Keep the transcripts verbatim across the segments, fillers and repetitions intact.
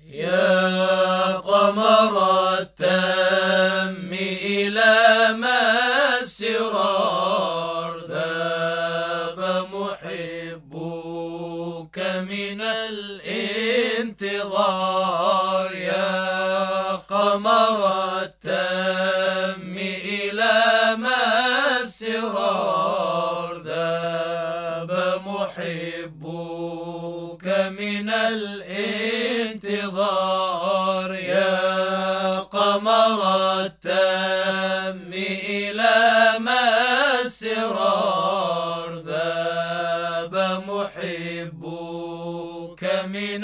يا قمر التم إلى مسرار ذاب محبك من الانتظار. يا قمر التم إلى مسرار ذاب محبك من الانتظار. يا قمر التم إلى مسرار ذاب محبك من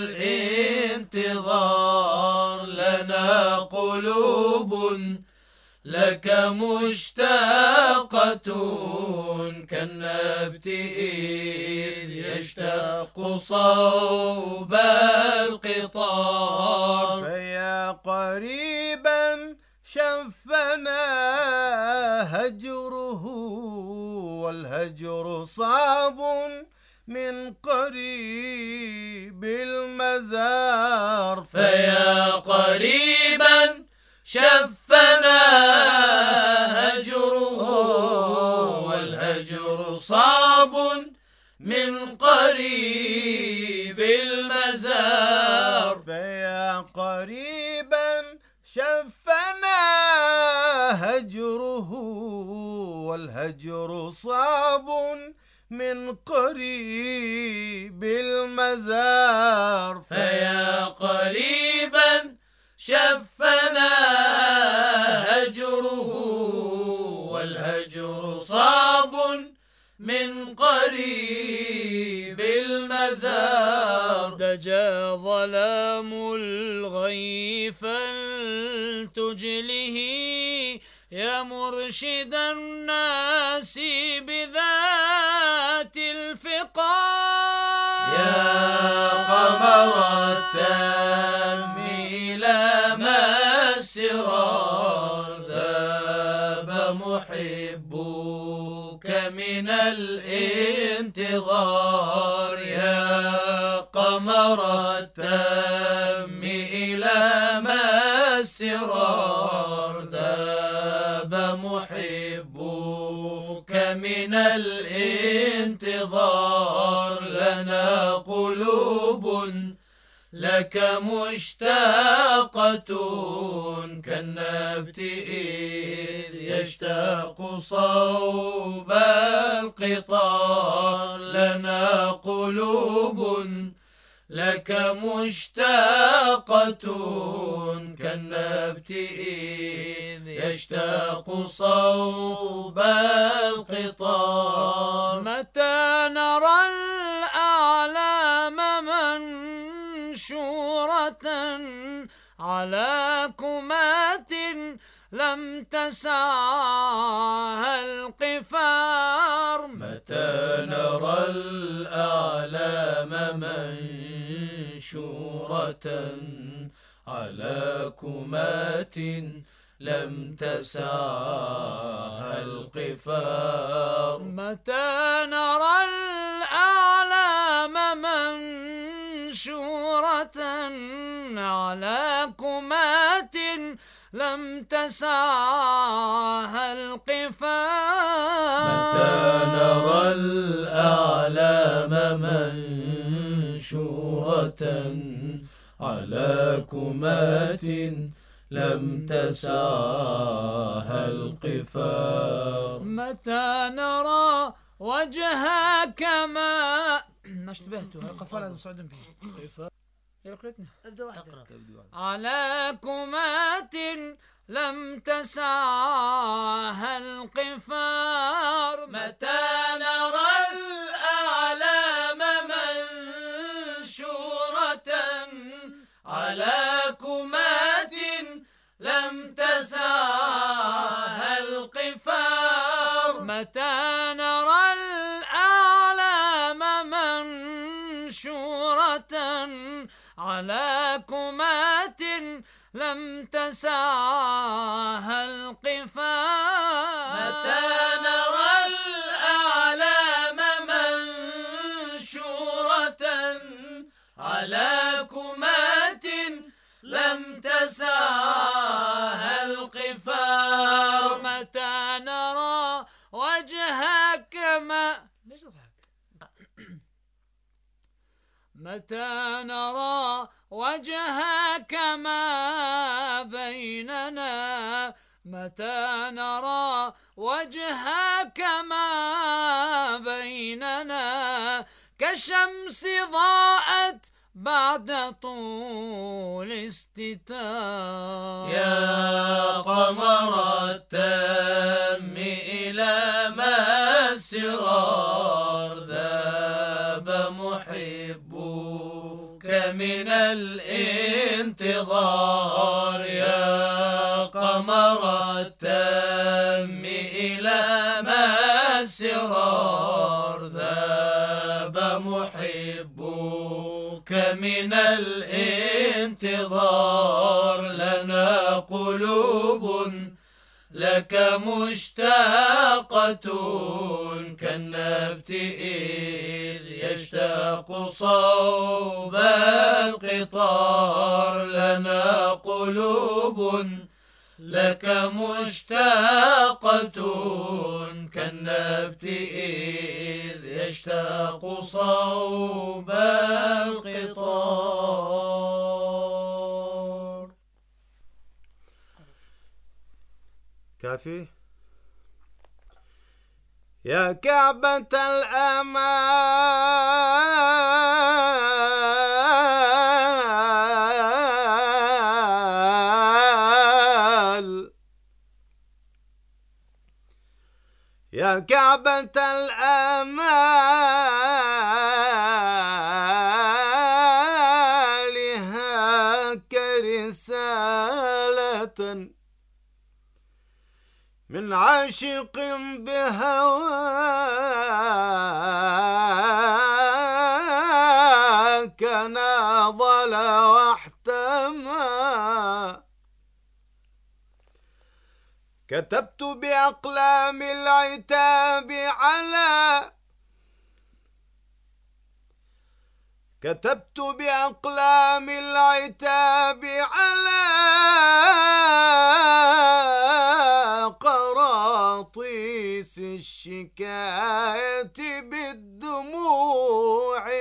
الانتظار. لنا قلوب لك مشتاقة كالنبت إذ يشتاق صوب القطار. فيا قريبا شفنا هجره والهجر صعب من قريب المزار. فيا قريبا شفنا هجره والهجر صعب من قريب المزار. فيا قريبا شفنا هجره والهجر صعب من قريب المزار. فيا قريبا شفنا هجره والهجر صعب من قريب المزار. دجا ظلام الغي فلتجله يا مرشد الناس بذات الفقار. يا قمر التم إلى مسرار ذاب محبك من الانتظار. يا قمر التم إلى مسرار ذاب محبك من الانتظار. لنا قلوب لك مشتاقة كالنبت إذ يشتاق صوب القطار. لنا قلوب لك مشتاقة كالنبت إذ يشتاق صوب القطار. متى نرى الأعلام منشورة على كمات لم تسعها القفار. متى نرى الأعلام منشورة على كمات لم تسعها القفار. متى نرى الأعلام منشورة على كمات لم تسعها القفار. متى نرى الأعلام منشورة على كمات لم تسعها القفار. متى نرى وجهك ما اشتبهت القفار لازم صعدن فيه يركلتنا ابدا واحده على كمات لم تسعها القفار. متى نرى الأعلام منشورة على كمات لم تسعها القفار. متى نرى الأعلام منشورة على كمات لم تسعها القفار. متى نرى الأعلام منشورة على كمات لم تساها القفار. متى نرى وجهك ما ليش تضحك؟ متى نرى وجهك ما بيننا، متى نرى وجهك ما بيننا، كشمس ضاءت بعد طول استتار. يا قمر التم إلى ما السرار، ذاب محبك من الانتظار. يا قمر التم إلى ما السرار، ذاب محبك من الانتظار. لنا قلوب لك مشتاقة كالنبت إذ يشتاق صوب القطار. لنا قلوب لك مشتاقة كالنبت إذ يشتاق صوب القطار. كافي. يا كعبة الآمال، يا كعبة الآمال، هاك رسالة من عاشق بهواك ناضل واحتمى. كتبت بأقلام العتاب على كتبت بأقلام العتاب على قراطيس الشكاية بالدموع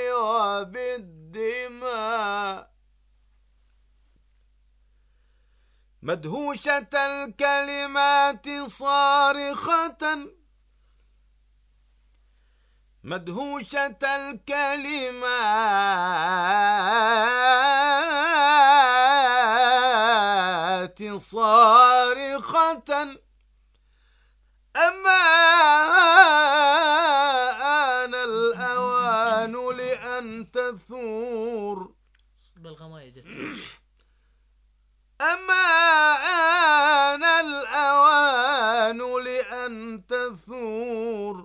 وبالدماء. مدهوشة الكلمات صارخة، مدهوشة الكلمات صارخة، أمان الأوان لأن تثور. أمان الأوان لأن تثور،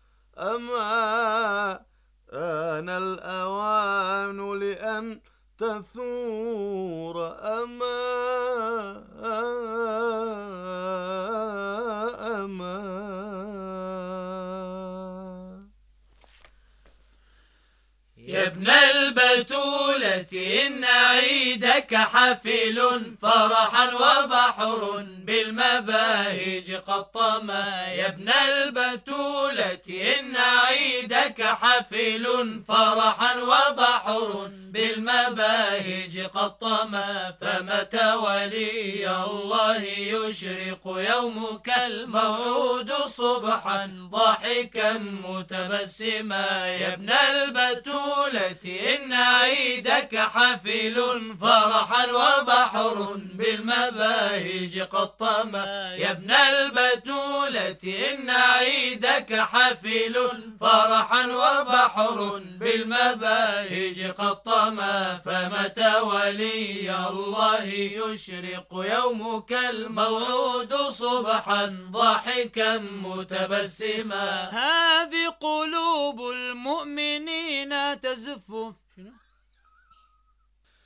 أمان الأوان لأن تثور، أمان أمان. يا ابن البتولة إن عيدك حفل فرحا وبحر بالمباهج قد طمى. يا ابن البتولة إن عيدك حفل فرحا وبحر بالمباهج قد طمى. فمتى ولي الله يشرق يومك الموعود صبحا ضاحكا متبسما. يا ابن البتولة إن عيدك حفل فرحا وبحر بالمباهج قد طمى. يا ابن البتولة إن عيدك حفل فرحا وبحر بالمباهج قد طمى. فمتى ولي الله يشرق يومك الموعود صبحا ضاحكا متبسما. هذه قلوب المؤمنين تزف.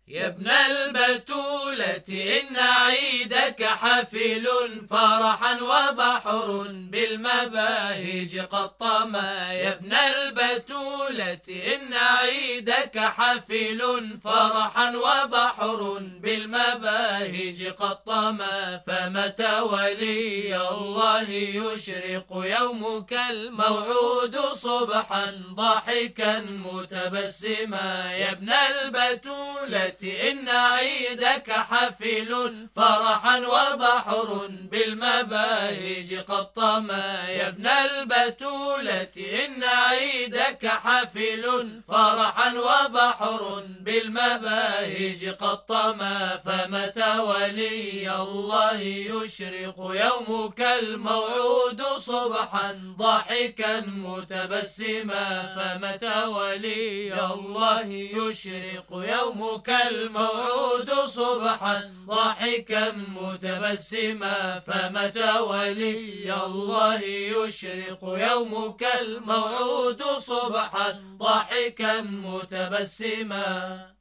يا ابن البتولة إن عيدك حفل فرحا وبحر بالمباهج قد طما. يا ابن البتولة إن عيدك حفل فرحا وبحر بالمباهج قد طما. فمتى ولي الله يشرق يومك الموعود صبحا ضاحكا متبسما. يا ابن البتولة إن عيدك حفل فرحا وبحر بالمباهج قد طما. يا ابن البتولة إن عيدك حفل فرحا وبحر بالمباهج قد طما. فمتى ولي الله يشرق يومك الموعود صبحا ضاحكا متبسما. فمتى ولي الله يشرق يومك الموعود صبحا ضاحكا متبسما. فمتى ولي الله يشرق يومك الموعود صبحا ضاحكا متبسما.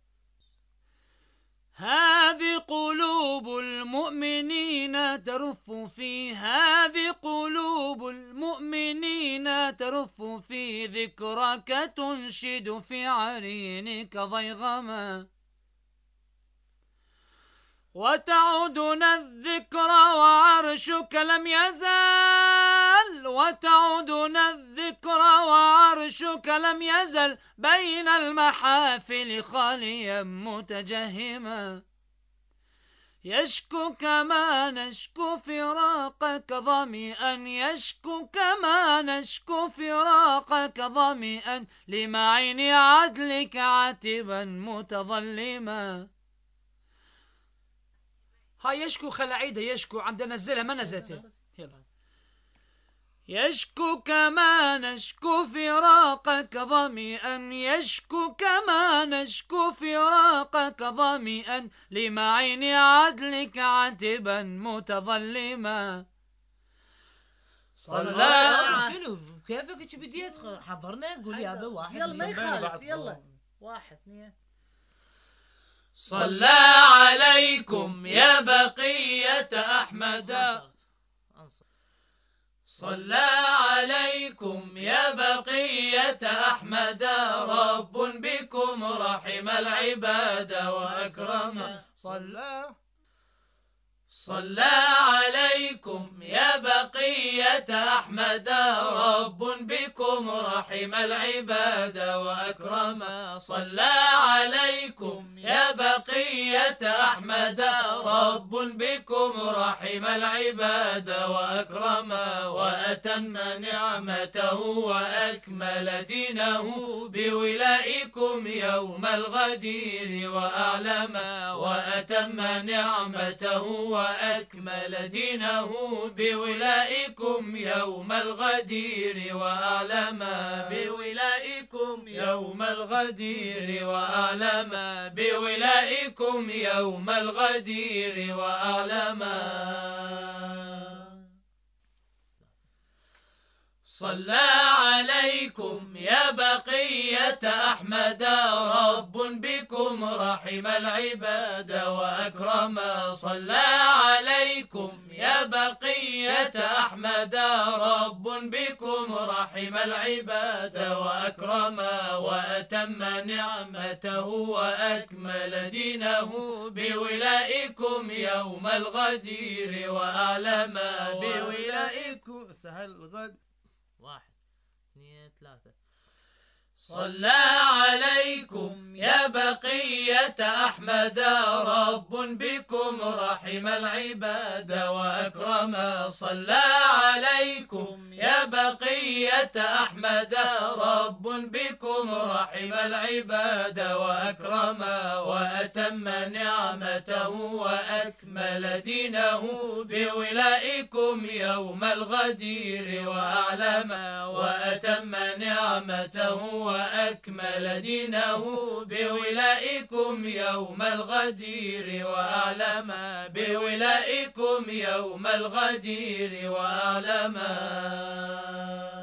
هذه قلوب المؤمنين ترف في هذه قلوب المؤمنين ترف في ذكرك تنشد في عرينك ضيغما. وتعودنا الذكرى وعرشك لم يزل وتعودنا الذكرى وعرشك لم يزل بين المحافل خاليا متجهما. يشكو كما نشكو فراقك ظمئا يشكو كما نشكو فراقك ظمئا لمعين عدلك عاتبا متظلما. هاي يشكو خلعيدة يشكو عندنا نزلها ما نزلتها. يلا. يشكو كما نشكو فراقك ظمئا يشكو كما نشكو فراقك ظمئا لمعين عدلك عاتبا متظلما. صلى شنو كيفك شو بدي ادخل حضرنا قول يا ابو واحد يلا ما يخالف يلا واحد اثنين. صلى عليكم يا بقية أحمد صلى عليكم يا بقية أحمد رب بكم رحم العباد وأكرم. صلى صلى عليكم يا بقية أحمد رب بكم رحم العباد وأكرم. صلى عليكم يا بقية أحمد رب بكم رحم العباد وأكرم. وأتم نعمته وأكمل دينه بولائكم يوم الغدير وأعلم. وأتم نعمته وأكمل دينه بولائكم يوم الغدير وأعلم. بولائكم يوم الغدير وأعلم. بولائكم يوم الغدير وأعلم. صلى عليكم يا بقية أحمد رب بكم رحم العباد وأكرم. صلى عليكم يا بقية أحمد رب بكم رحم العباد وأكرم. وأتم نعمته وأكمل دينه بولائكم يوم الغدير وأعلم. بولائكم سهل الغد. واحد اثنين ثلاثة. صلى عليكم يا بقية أحمد رب بكم رحم العباد وأكرم. صلى عليكم يا بقية أحمد رب بكم رحم العباد وأكرم. وأتم نعمته وأكمل دينه بولائكم يوم الغدير وأعلم. وأتم نعمته وأكمل دينه بولائكم يوم الغدير وأعلم. بولائكم يوم الغدير وأعلم.